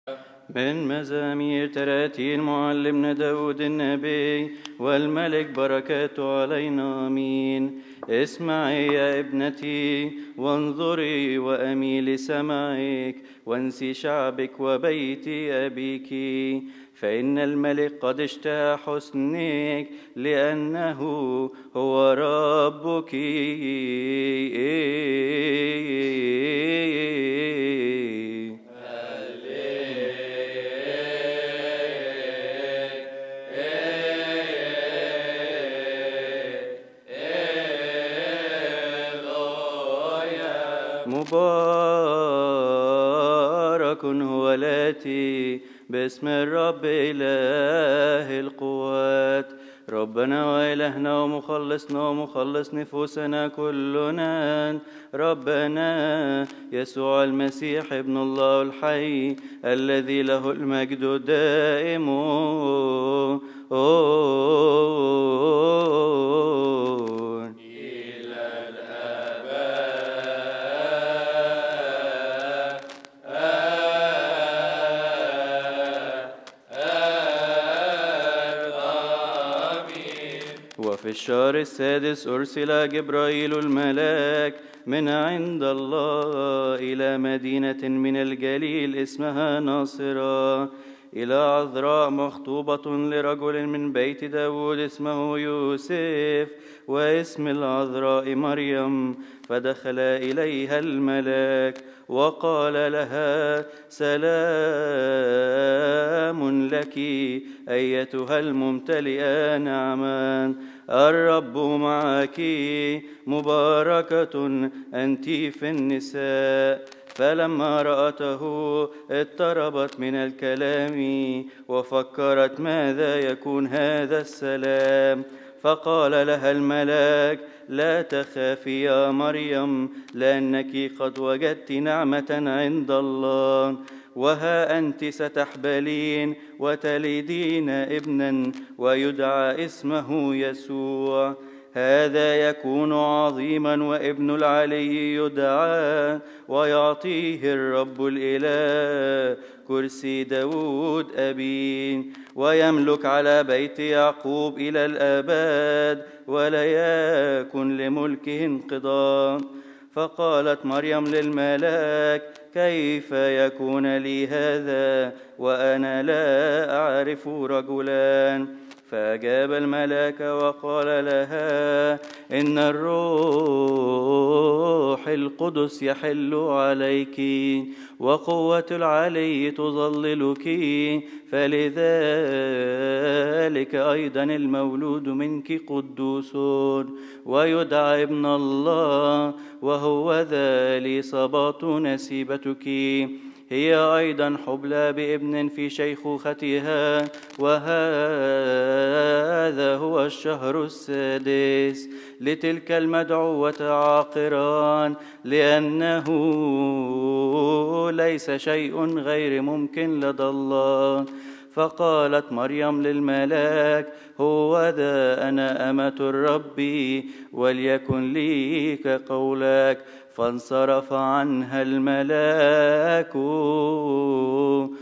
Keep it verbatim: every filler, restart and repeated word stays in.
من مزامير تراتيل معلمنا داود النبي والملك بركاته علينا آمين. اسمعي يا ابنتي وانظري وأميلي سمعك وانسي شعبك وبيت أبيك، فإن الملك قد اشتهى حسنك لأنه هو ربك. مبارك هو الآتي باسم الرب إله القوات، ربنا وإلهنا ومخلصنا ومخلص نفوسنا كلنا، ربنا يسوع المسيح ابن الله الحي الذي له المجد الدائم وفي الشهر السادس أرسل جبرائيل الملاك من عند الله إلى مدينة من الجليل اسمها ناصرة، إلى عذراء مخطوبة لرجل من بيت داود اسمه يوسف، واسم العذراء مريم. فدخل إليها الملاك وقال لها: سلام لك أيتها الممتلئة نعما، الرب معك، مباركة أنت في النساء. فلما رأته اضطربت من الكلام وفكرت ماذا يكون هذا السلام، فقال لها الملاك: لا تخافي يا مريم، لأنك قد وجدت نعمة عند الله، وها أنت ستحبلين وتلدين ابنا ويدعى اسمه يسوع. هذا يكون عظيما وابن العلي يدعى، ويعطيه الرب الإله كرسي داود أبيه، ويملك على بيت يعقوب إلى الآباد، ولا يكن لملكه انقضاء. فقالت مريم للملاك: كيف يكون لي هذا وأنا لا أعرف رجلان؟ فأجاب الملاك وقال لها: إن الروح القدس يحل عليك، وقوة العلي تظللك، فلذلك أيضا المولود منك قدوس، ويدعى ابن الله. وهو ذا الإصابات نسيبتك، هي أيضا حبلى بابن في شيخوختها، وهذا هو الشهر السادس لتلك المدعوة عاقران، لأنه ليس شيء غير ممكن لدى الله. فقالت مريم للملاك: هوذا أنا أمة الرب، وليكن لي كقولك. فانصرف عنها الملاك